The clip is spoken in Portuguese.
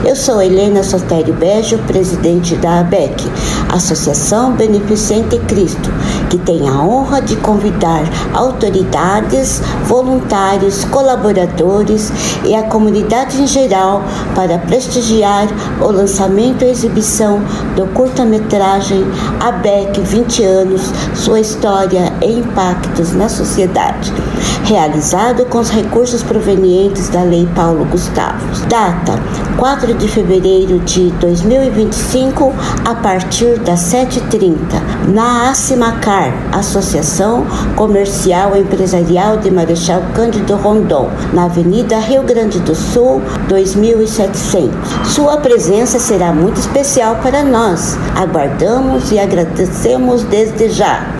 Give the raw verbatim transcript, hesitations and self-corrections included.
Eu sou Helena Sotério Bejo, presidente da A B E C, Associação Beneficente Cristo, que tem a honra de convidar autoridades, voluntários, colaboradores e a comunidade em geral para prestigiar o lançamento e exibição do curta-metragem A B E C vinte anos, sua história e impactos na sociedade, realizado com os recursos provenientes da Lei Paulo Gustavo. Data: quatro de fevereiro de dois mil e vinte e cinco, a partir das sete e trinta, na ACIMACAR, Associação Comercial e Empresarial de Marechal Cândido Rondon, na Avenida Rio Grande do Sul, dois mil e setecentos. Sua presença será muito especial para nós. Aguardamos e agradecemos desde já.